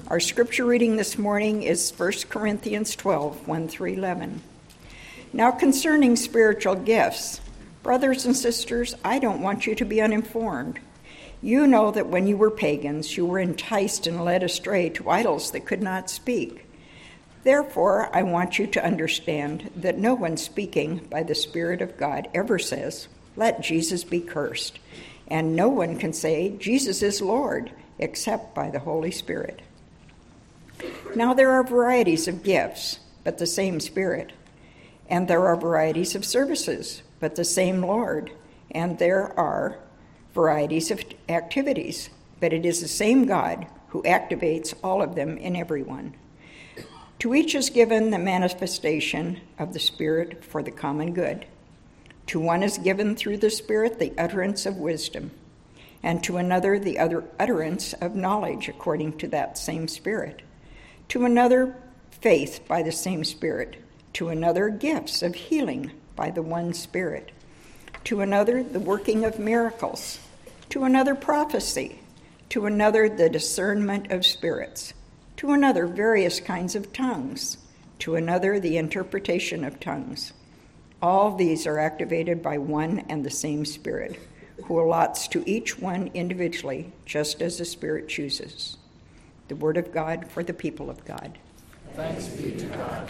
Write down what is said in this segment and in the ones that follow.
Our scripture reading this morning is 1 Corinthians 12, 1 through 11. Now concerning spiritual gifts, brothers and sisters, I don't want you to be uninformed. You know that when you were pagans, you were enticed and led astray to idols that could not speak. Therefore, I want you to understand that no one speaking by the Spirit of God ever says, "Let Jesus be cursed." And no one can say, "Jesus is Lord," except by the Holy Spirit. Now there are varieties of gifts, but the same Spirit. And there are varieties of services, but the same Lord. And there are varieties of activities, but it is the same God who activates all of them in everyone. To each is given the manifestation of the Spirit for the common good. To one is given through the Spirit the utterance of wisdom, and to another the other utterance of knowledge according to that same Spirit. To another faith by the same Spirit. To another gifts of healing by the one Spirit. To another the working of miracles. To another prophecy. To another the discernment of spirits. To another various kinds of tongues. To another the interpretation of tongues. All these are activated by one and the same Spirit, who allots to each one individually, just as the Spirit chooses. The word of God for the people of God. Thanks be to God.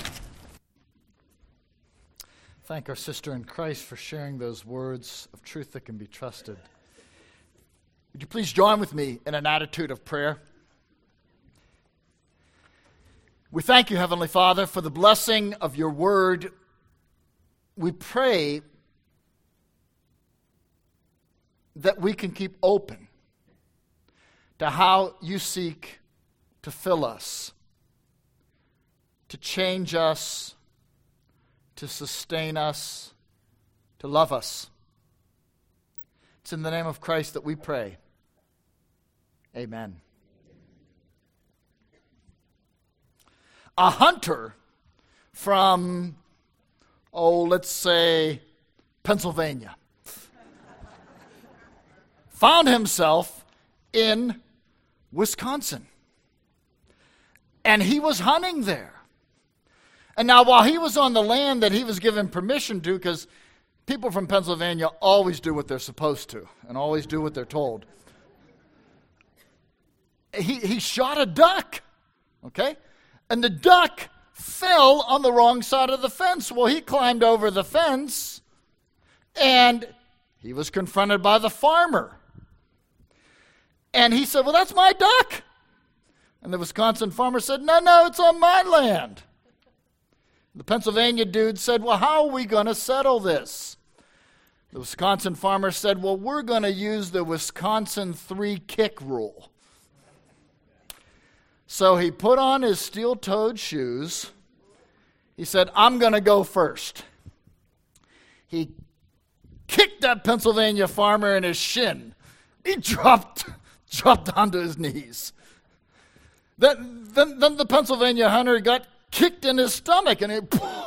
Thank our sister in Christ for sharing those words of truth that can be trusted. Would you please join with me in an attitude of prayer? We thank you, Heavenly Father, for the blessing of your word. We pray that we can keep open to how you seek to fill us, to change us, to sustain us, to love us. It's in the name of Christ that we pray. Amen. A hunter from, let's say, Pennsylvania, found himself in Wisconsin. And he was hunting there. And now while he was on the land that he was given permission to, because people from Pennsylvania always do what they're supposed to and always do what they're told. He shot a duck, okay? And the duck fell on the wrong side of the fence. Well, he climbed over the fence and he was confronted by the farmer. And he said, "Well, that's my duck." And the Wisconsin farmer said, No, it's on my land. The Pennsylvania dude said, "Well, how are we going to settle this?" The Wisconsin farmer said, "Well, we're going to use the Wisconsin 3-kick rule." So he put on his steel-toed shoes. He said, "I'm going to go first." He kicked that Pennsylvania farmer in his shin. He dropped onto his knees. Then the Pennsylvania hunter got kicked in his stomach, and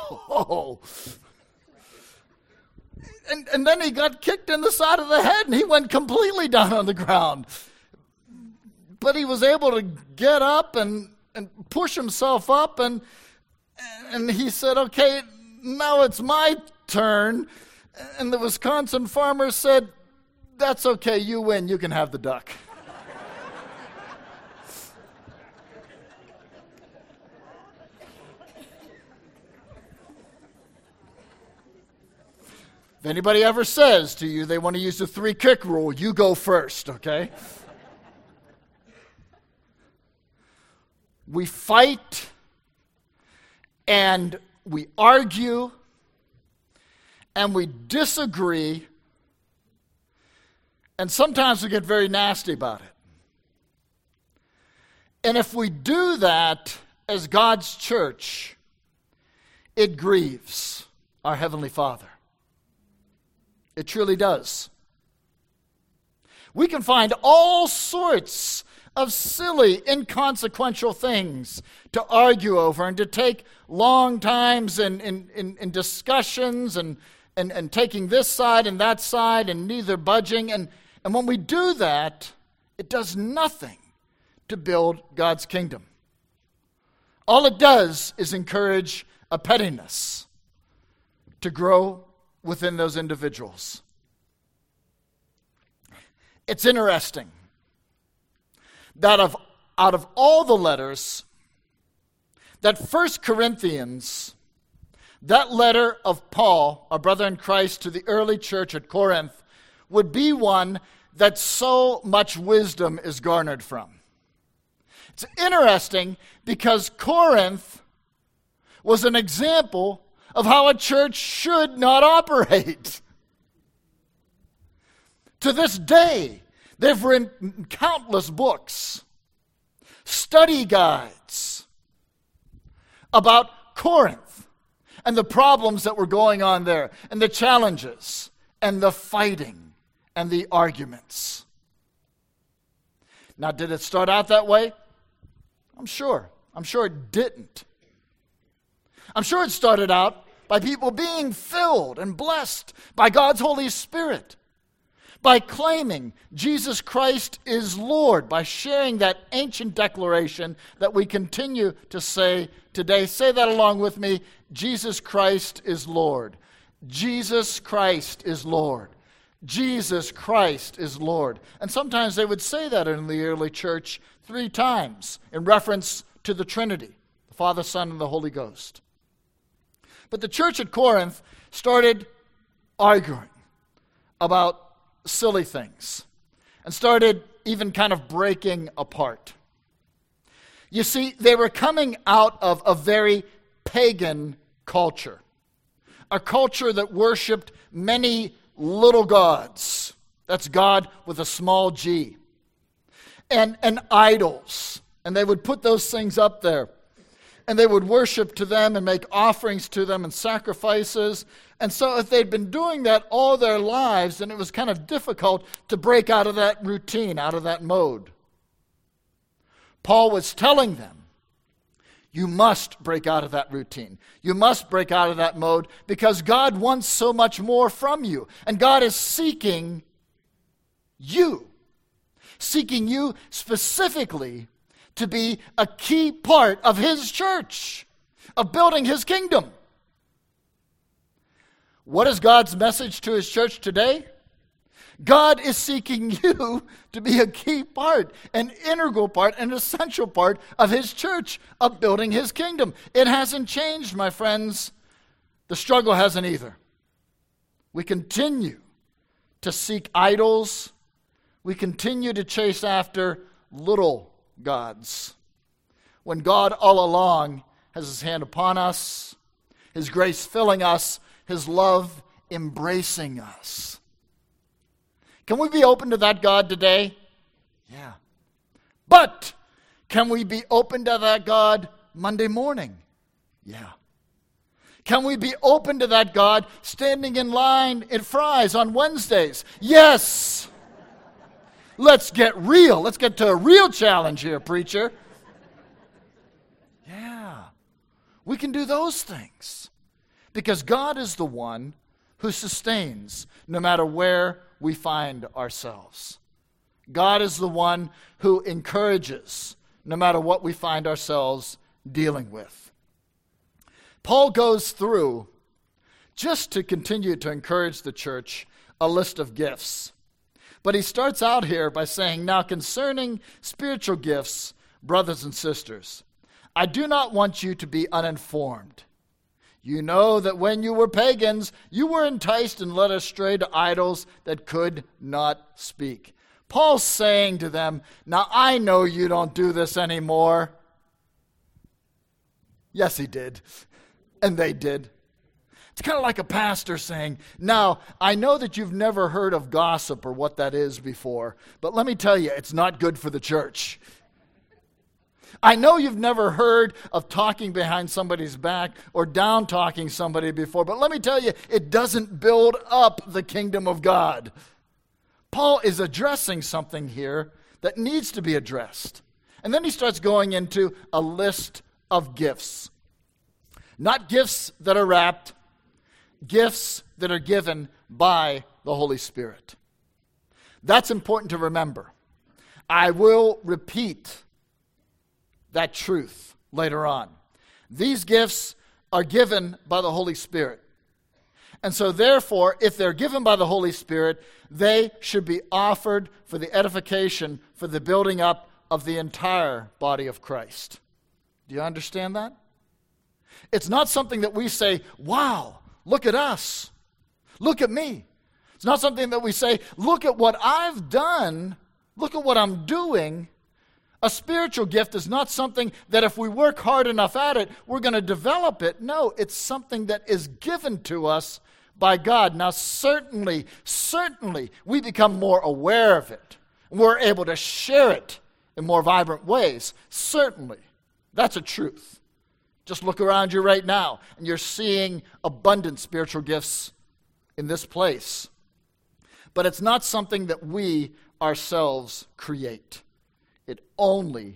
and then he got kicked in the side of the head, and he went completely down on the ground. But he was able to get up and push himself up, and he said, "Okay, now it's my turn." And the Wisconsin farmer said, "That's okay, you win, you can have the duck." If anybody ever says to you they want to use the 3-kick rule, you go first, okay? We fight and we argue and we disagree, and sometimes we get very nasty about it. And if we do that as God's church, it grieves our Heavenly Father. It truly does. We can find all sorts of silly, inconsequential things to argue over and to take long times in discussions and taking this side and that side and neither budging. And when we do that, it does nothing to build God's kingdom. All it does is encourage a pettiness to grow within those individuals. It's interesting that out of all the letters, that 1 Corinthians, that letter of Paul, our brother in Christ, to the early church at Corinth, would be one that so much wisdom is garnered from. It's interesting because Corinth was an example of how a church should not operate. To this day, they've written countless books, study guides about Corinth and the problems that were going on there, and the challenges, and the fighting, and the arguments. Now, did it start out that way? I'm sure it didn't. I'm sure it started out by people being filled and blessed by God's Holy Spirit, by claiming Jesus Christ is Lord, by sharing that ancient declaration that we continue to say today. Say that along with me. Jesus Christ is Lord. Jesus Christ is Lord. Jesus Christ is Lord. And sometimes they would say that in the early church 3 times in reference to the Trinity, the Father, Son, and the Holy Ghost. But the church at Corinth started arguing about silly things and started even kind of breaking apart. You see, they were coming out of a very pagan culture, a culture that worshipped many little gods. That's God with a small g. And idols. And they would put those things up there. And they would worship to them and make offerings to them and sacrifices. And so if they'd been doing that all their lives, then it was kind of difficult to break out of that routine, out of that mode. Paul was telling them, you must break out of that routine. You must break out of that mode because God wants so much more from you. And God is seeking you specifically to be a key part of His church, of building His kingdom. What is God's message to His church today? God is seeking you to be a key part, an integral part, an essential part of His church, of building His kingdom. It hasn't changed, my friends. The struggle hasn't either. We continue to seek idols. We continue to chase after little gods, when God all along has His hand upon us, His grace filling us, His love embracing us. Can we be open to that God today? Yeah. But can we be open to that God Monday morning? Yeah. Can we be open to that God standing in line at Fry's on Wednesdays? Yes. Let's get real. Let's get to a real challenge here, preacher. Yeah. We can do those things because God is the one who sustains no matter where we find ourselves. God is the one who encourages no matter what we find ourselves dealing with. Paul goes through, just to continue to encourage the church, a list of gifts. But he starts out here by saying, now concerning spiritual gifts, brothers and sisters, I do not want you to be uninformed. You know that when you were pagans, you were enticed and led astray to idols that could not speak. Paul's saying to them, now I know you don't do this anymore. Yes, he did. And they did. It's kind of like a pastor saying, now, I know that you've never heard of gossip or what that is before, but let me tell you, it's not good for the church. I know you've never heard of talking behind somebody's back or down talking somebody before, but let me tell you, it doesn't build up the kingdom of God. Paul is addressing something here that needs to be addressed. And then he starts going into a list of gifts. Not gifts that are wrapped, gifts that are given by the Holy Spirit. That's important to remember. I will repeat that truth later on. These gifts are given by the Holy Spirit. And so therefore, if they're given by the Holy Spirit, they should be offered for the edification, for the building up of the entire body of Christ. Do you understand that? It's not something that we say, wow, look at us. Look at me. It's not something that we say, look at what I've done. Look at what I'm doing. A spiritual gift is not something that if we work hard enough at it, we're going to develop it. No, it's something that is given to us by God. Now, certainly, we become more aware of it. We're able to share it in more vibrant ways. Certainly. That's a truth. Just look around you right now, and you're seeing abundant spiritual gifts in this place. But it's not something that we ourselves create. It only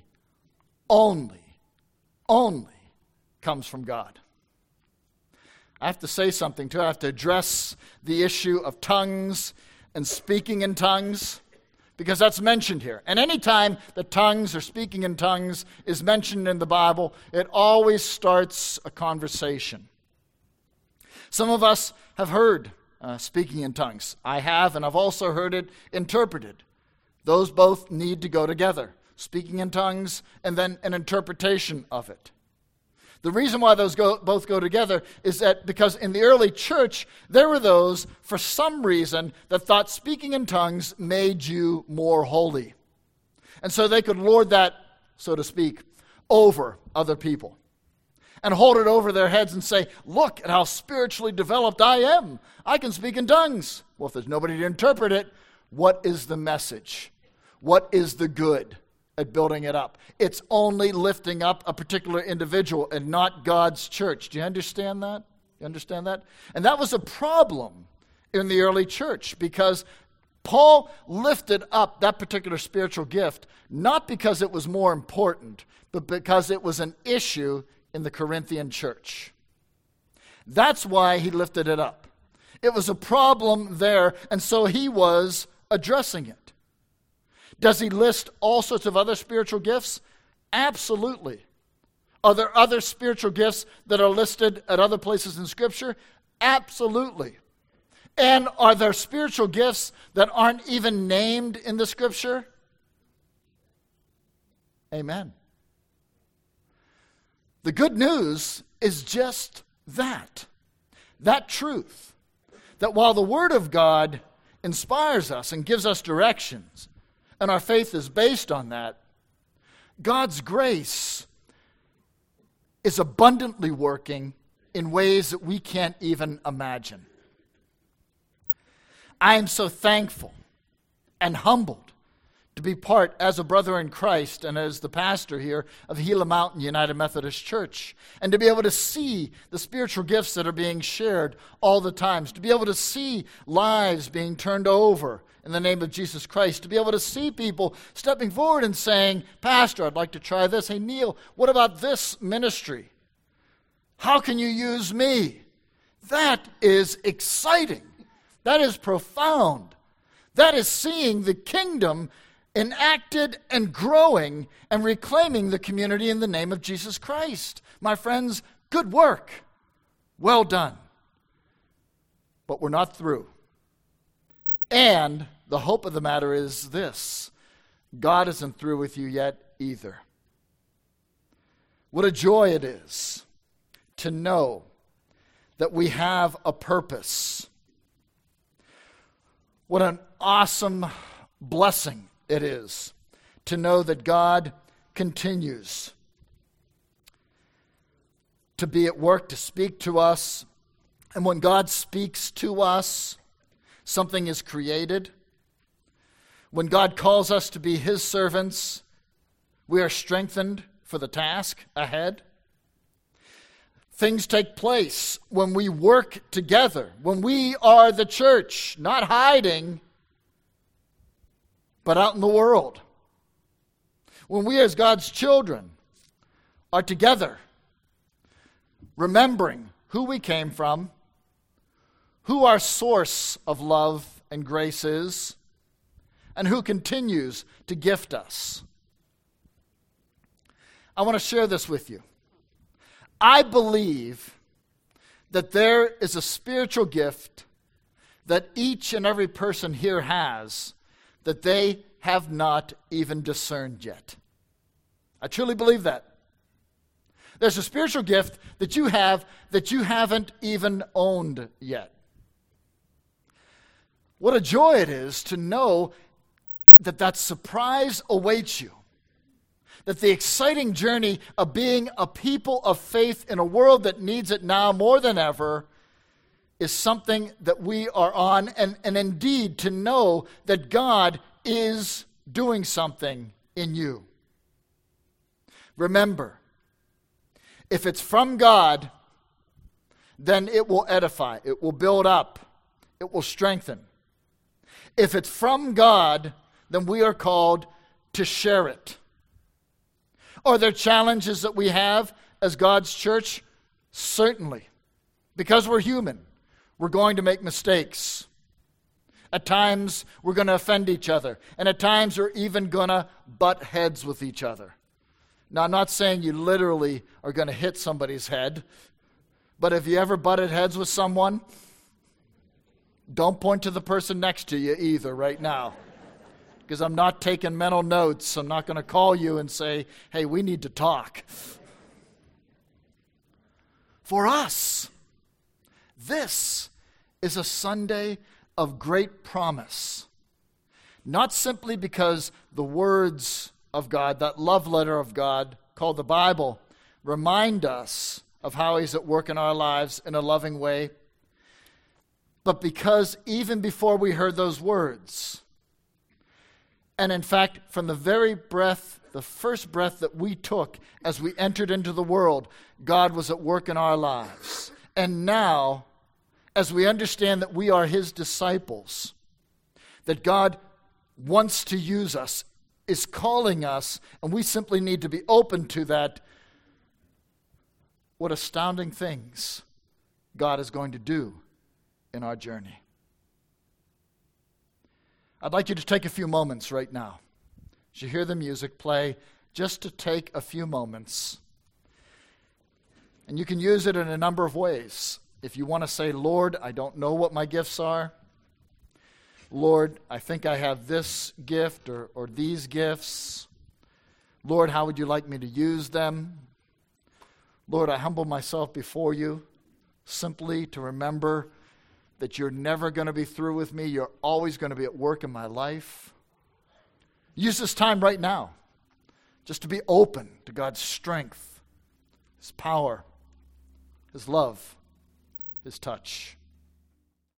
comes from God. I have to say something too. I have to address the issue of tongues and speaking in tongues, because that's mentioned here. And anytime that tongues or speaking in tongues is mentioned in the Bible, it always starts a conversation. Some of us have heard speaking in tongues. I have, and I've also heard it interpreted. Those both need to go together. Speaking in tongues and then an interpretation of it. The reason why those both go together is that because in the early church, there were those, for some reason, that thought speaking in tongues made you more holy. And so they could lord that, so to speak, over other people. And hold it over their heads and say, look at how spiritually developed I am. I can speak in tongues. Well, if there's nobody to interpret it, what is the message? What is the good at building it up? It's only lifting up a particular individual and not God's church. Do you understand that? You understand that? And that was a problem in the early church because Paul lifted up that particular spiritual gift not because it was more important, but because it was an issue in the Corinthian church. That's why he lifted it up. It was a problem there, and so he was addressing it. Does he list all sorts of other spiritual gifts? Absolutely. Are there other spiritual gifts that are listed at other places in Scripture? Absolutely. And are there spiritual gifts that aren't even named in the Scripture? Amen. The good news is just that truth, that while the Word of God inspires us and gives us directions, and our faith is based on that, God's grace is abundantly working in ways that we can't even imagine. I am so thankful and humbled to be part, as a brother in Christ and as the pastor here of Gila Mountain United Methodist Church, and to be able to see the spiritual gifts that are being shared all the times, to be able to see lives being turned over in the name of Jesus Christ, to be able to see people stepping forward and saying, Pastor, I'd like to try this. Hey, Neil, what about this ministry? How can you use me? That is exciting. That is profound. That is seeing the kingdom enacted and growing and reclaiming the community in the name of Jesus Christ. My friends, good work. Well done. But we're not through. And the hope of the matter is this: God isn't through with you yet either. What a joy it is to know that we have a purpose. What an awesome blessing it is to know that God continues to be at work, to speak to us. And when God speaks to us, something is created. When God calls us to be His servants, we are strengthened for the task ahead. Things take place when we work together, when we are the church, not hiding, but out in the world. When we as God's children are together, remembering who we came from, who our source of love and grace is, and who continues to gift us. I want to share this with you. I believe that there is a spiritual gift that each and every person here has that they have not even discerned yet. I truly believe that. There's a spiritual gift that you have that you haven't even owned yet. What a joy it is to know that that surprise awaits you. That the exciting journey of being a people of faith in a world that needs it now more than ever is something that we are on, and indeed to know that God is doing something in you. Remember, if it's from God, then it will edify, it will build up, it will strengthen. If it's from God, then we are called to share it. Are there challenges that we have as God's church? Certainly. Because we're human, we're going to make mistakes. At times, we're going to offend each other. And at times, we're even going to butt heads with each other. Now, I'm not saying you literally are going to hit somebody's head. But have you ever butted heads with someone? Don't point to the person next to you either right now. Because I'm not taking mental notes. I'm not going to call you and say, hey, we need to talk. For us, this is a Sunday of great promise. Not simply because the words of God, that love letter of God called the Bible, remind us of how He's at work in our lives in a loving way, but because even before we heard those words, and in fact, from the very breath, the first breath that we took as we entered into the world, God was at work in our lives. And now, as we understand that we are His disciples, that God wants to use us, is calling us, and we simply need to be open to that, what astounding things God is going to do in our journey. I'd like you to take a few moments right now, as you hear the music play, just to take a few moments. And you can use it in a number of ways. If you want to say, Lord, I don't know what my gifts are. Lord, I think I have this gift or these gifts. Lord, how would you like me to use them? Lord, I humble myself before you simply to remember that you're never going to be through with me. You're always going to be at work in my life. Use this time right now just to be open to God's strength, His power, His love, His touch.